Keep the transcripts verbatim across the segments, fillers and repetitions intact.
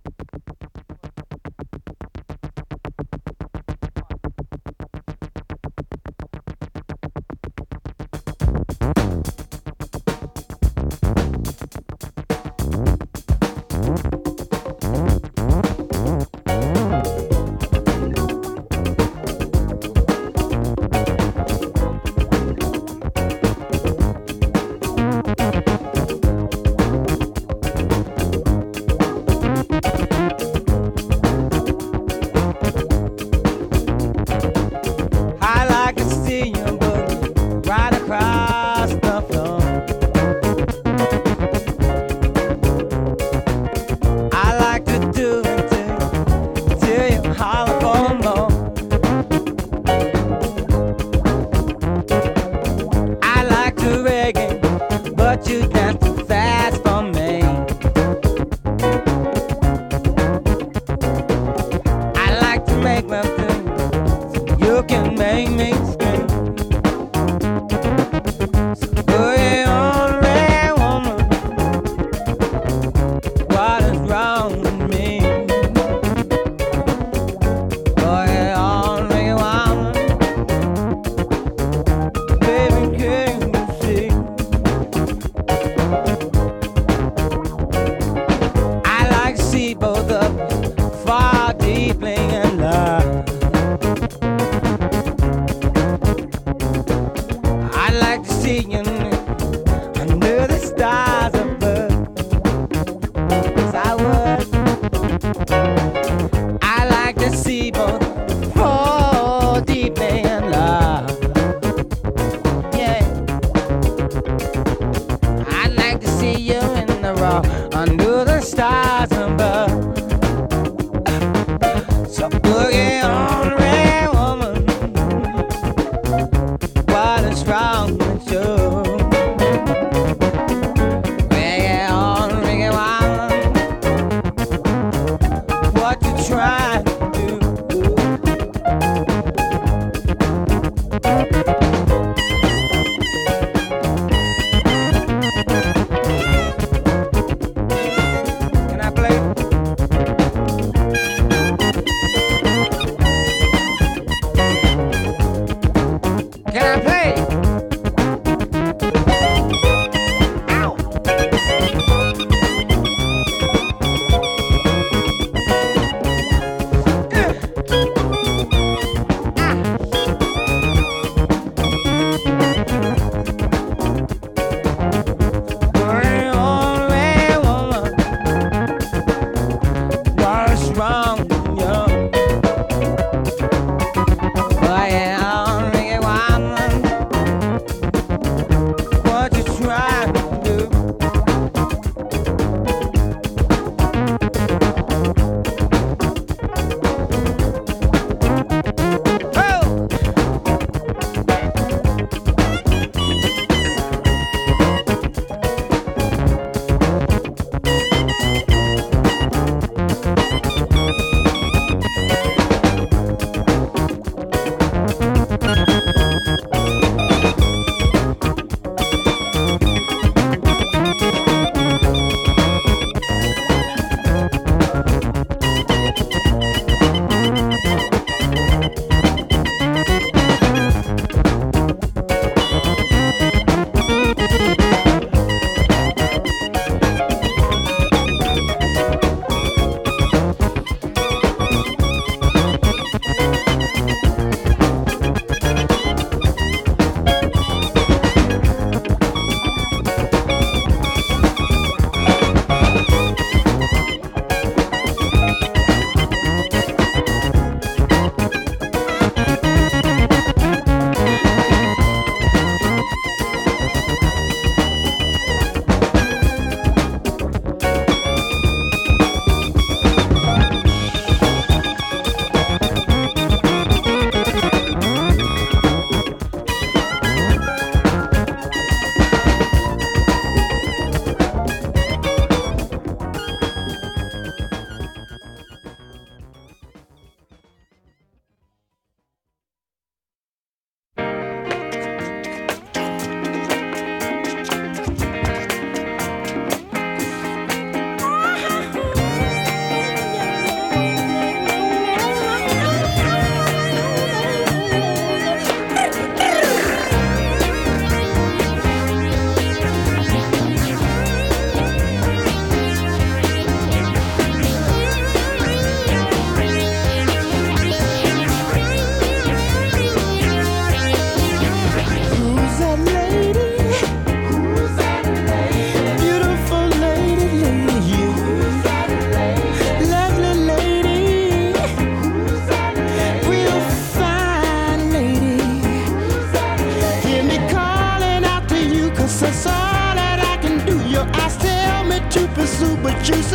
I like to see you move right across the floor. I like to do it till, till you holler for more. I like to reggae, but you dance too fast for me. I like to make love to you, you can make me scream. So put it on, red woman. What is wrong with me? Put it on, red woman. Baby, can you see? I like to see both of us fall deeply in love. I like to see you under the stars above. Yes, I would. I like to see both fall deeply in love. Yeah. I like to see you in the raw under the stars above. So boogie on, red woman. What is wrong with you? Reggae on, reggae on. What you trying to do? Can I play? Can I play? Ow! Bring on, red woman. What is wrong with you? Bring on, red woman. What you trying to do? Oh!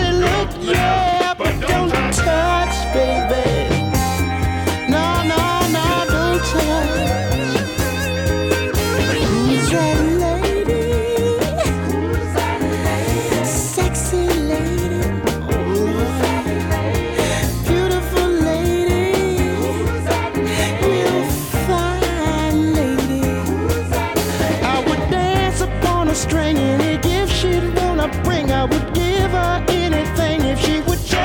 pretty look, yeah, but don't touch, baby. No, no, no, don't touch. Who's that lady? Who's that lady? Sexy lady. Who's that lady? Beautiful lady. Who's that lady? Real fine lady. Who's that lady? I would dance upon a string, any gift she'd wanna bring, I would give her anything if she would.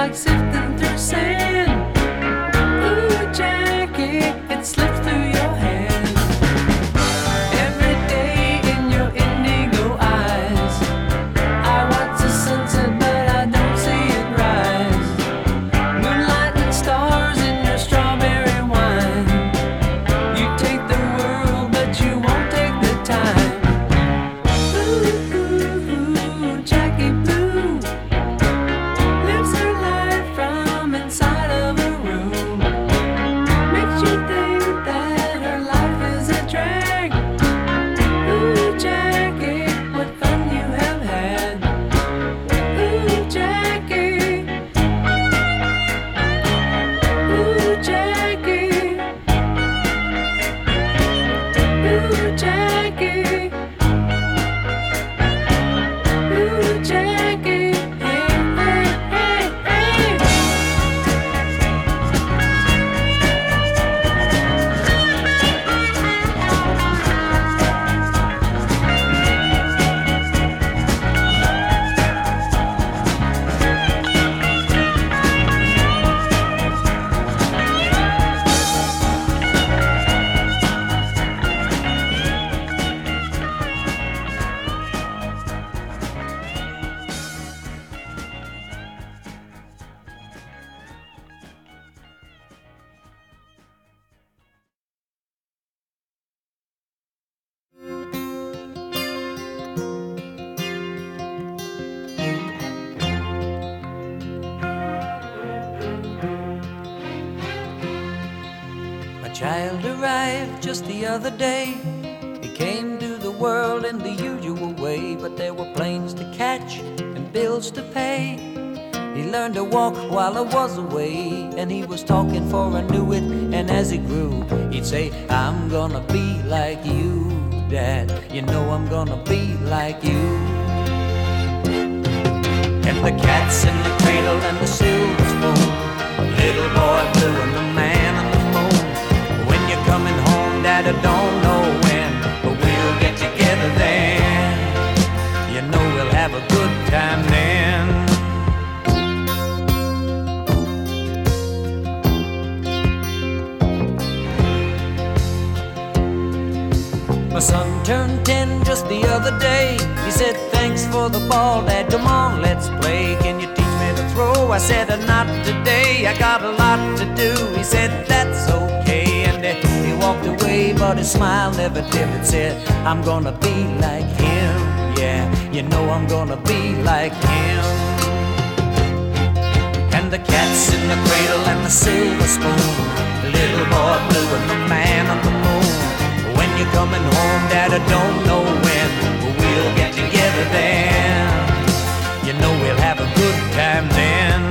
like sifting through sand. Ooh, Jackie, it slips through your hand. Every day in your indigo eyes, I watch the sunset, but I don't see it rise. Moonlight and stars in your strawberry wine. You take the world, but you won't take the time. Ooh, ooh, ooh, Jackie Blue lives her life from inside of a room. Makes you think that her life is a drag. Ooh, Jackie, what fun you have had. Ooh, Jackie. Ooh, Jackie. Ooh, Jackie. Ooh, Jackie. Hey, hey, hey, hey. My child arrived just the other day. He came to the world in the usual way, but there were planes to catch and bills to pay. He learned to walk while I was away, and he was talking for I knew it. And as he grew, he'd say, I'm gonna be like you, Dad. You know I'm gonna be like you. And the cat's in the cradle and the silver spoon, little boy blue and the man on the moon. When you're coming home, Dad, I don't know when, but we'll get together then. You know we'll have a good time then. My son turned ten just the other day. He said, thanks for the ball, Dad, come on, let's play. Can you teach me to throw? I said, uh, not today, I got a lot to do. He said, that's okay, and uh, he walked away, but his smile never dimmed. Said, I'm gonna be like him, yeah, you know I'm gonna be like him. And the cat's in the cradle and the silver spoon, the little boy blue and the man on the moon. When you're coming home, Dad, I don't know when, but we'll get together then. You know we'll have a good time then.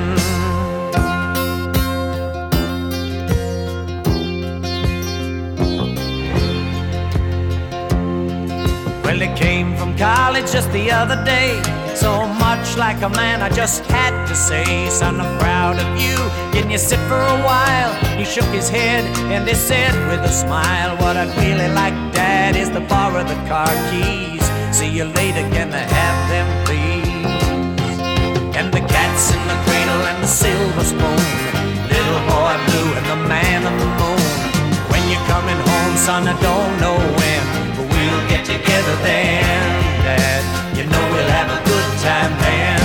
Well, he came from college just the other day. So much like a man, I just had to say, son, I'm proud of you. Can you sit for a while? He shook his head and he said with a smile, what I'd really like, Dad, is to borrow the car keys. See you later, can I have them, please? And the cat's in the cradle and the silver spoon, little boy blue and the man on the moon. When you're coming home, son, I don't know when, but we'll get together then, Dad. You know we'll have a good time then.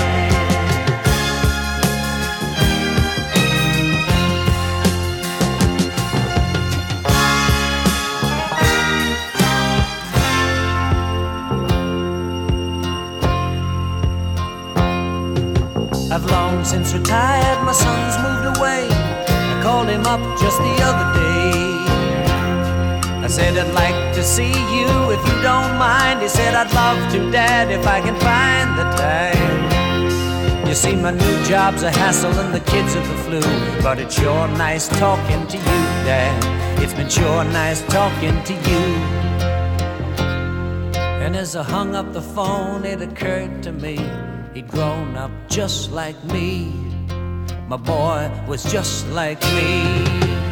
I've long since retired, my son's moved away. I called him up just the other day. I said, I'd like to see you if you don't mind. He said, I'd love to, Dad, if I can find the time. You see, my new job's a hassle and the kids are the flu, but it's sure nice talking to you, Dad. It's been sure nice talking to you. And as I hung up the phone, it occurred to me, he'd grown up just like me. My boy was just like me.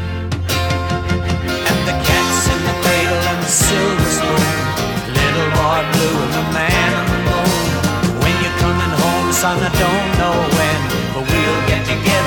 And the cat's in the cradle and the silver spoon, little boy blue and the man on the moon. When you're coming home, son, I don't know when, but we'll get together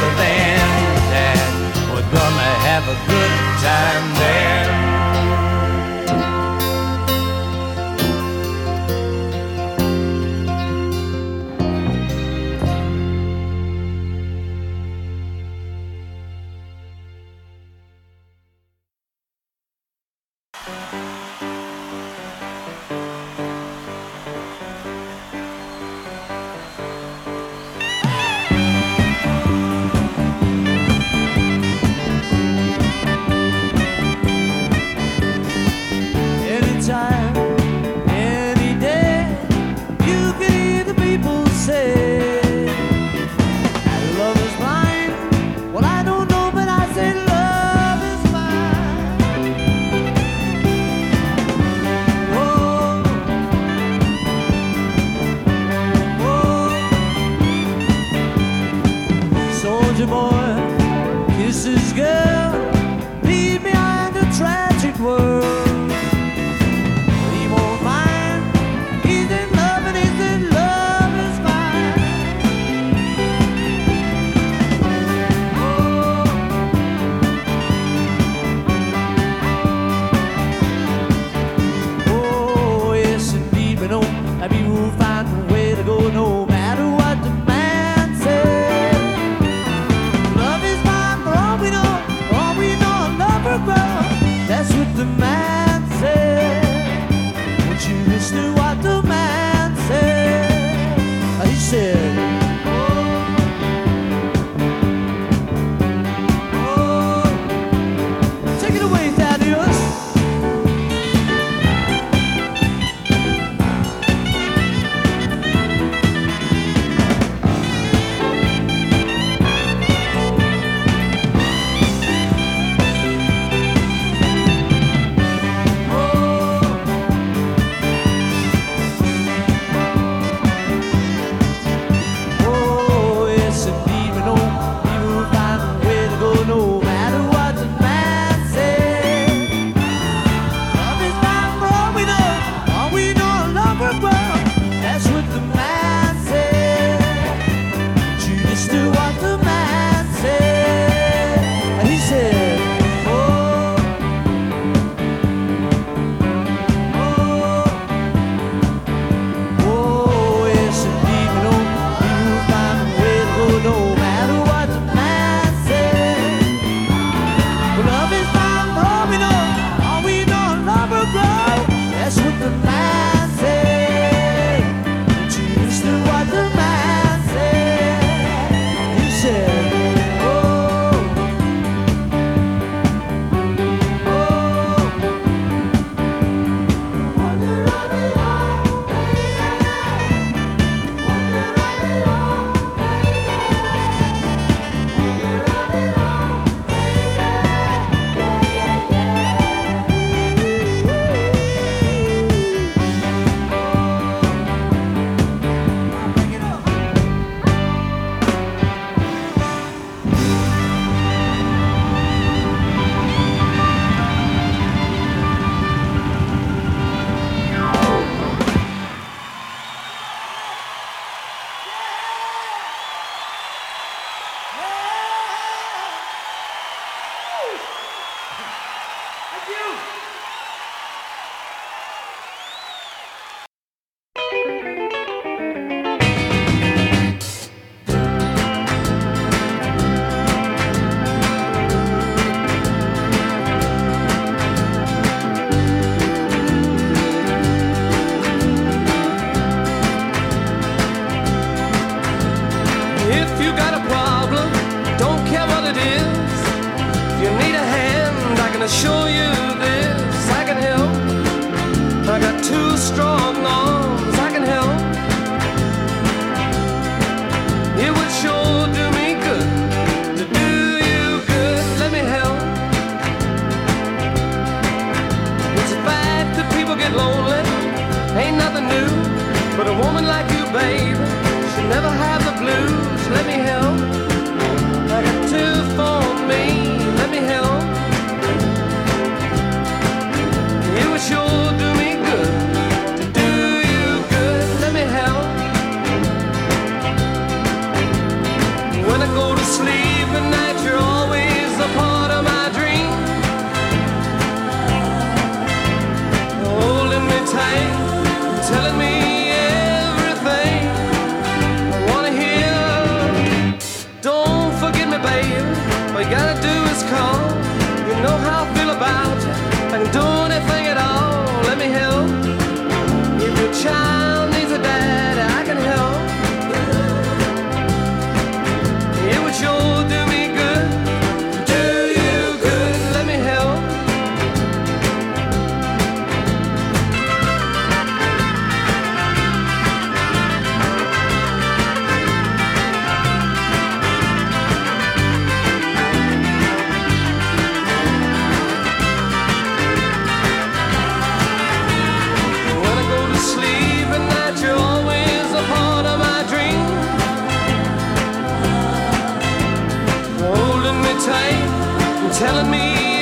country boy kisses his girl, leave behind a tragic world. He won't mind, he's in love and he's in love is fine. Oh, oh yes indeed, we know that we will find a way to go no matter what the man says. Love is fine for all we know, for all we know, love will grow. That's what the man said. Won't you listen to what the man said? He said, oh, oh, take it away, Thaddeus. Oh, yes, indeed, we know we will find a way to go no matter what the man says. Love is fine for all we know, all we know, love will grow. That's what the man said. You just do what the man said. And he said, oh, oh, oh, yes, indeed, we know we will find a way to go no matter what the man says. Well, love is fine for all we know, all we know, love will grow. That's what the man said. But you listen to what the man said. He said, oh, thank you. If you got a problem, don't care what it is. If you need a hand, I can assure you this. I can help. I got two strong arms. I can help. It would sure do me good to do you good. Let me help. It's a fact that people get lonely. Ain't nothing new. But a woman like you, babe, should never have the blues. Let me help. I got two for me. Let me help. It would sure do me good to do you good. Let me help. When I go to sleep at night, you're always a part of my dream. Holding me tight, telling me everything I wanna hear. Don't forget me, babe. All you gotta do is call. You know how I feel about you. I can do anything at all. Let me help. If your child needs a dad, I can help. It would sure do me good. Do you good. Let me help. telling me